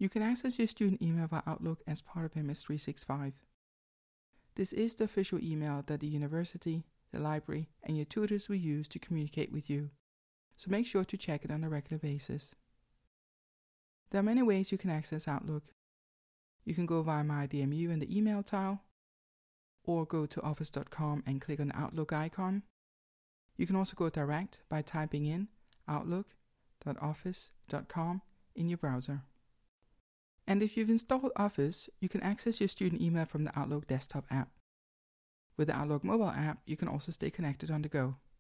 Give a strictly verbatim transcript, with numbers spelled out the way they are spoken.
You can access your student email via Outlook as part of M S three sixty-five. This is the official email that the university, the library, and your tutors will use to communicate with you, so make sure to check it on a regular basis. There are many ways you can access Outlook. You can go via My D M U in the email tile, or go to office dot com and click on the Outlook icon. You can also go direct by typing in outlook dot office dot com in your browser. And if you've installed Office, you can access your student email from the Outlook desktop app. With the Outlook mobile app, you can also stay connected on the go.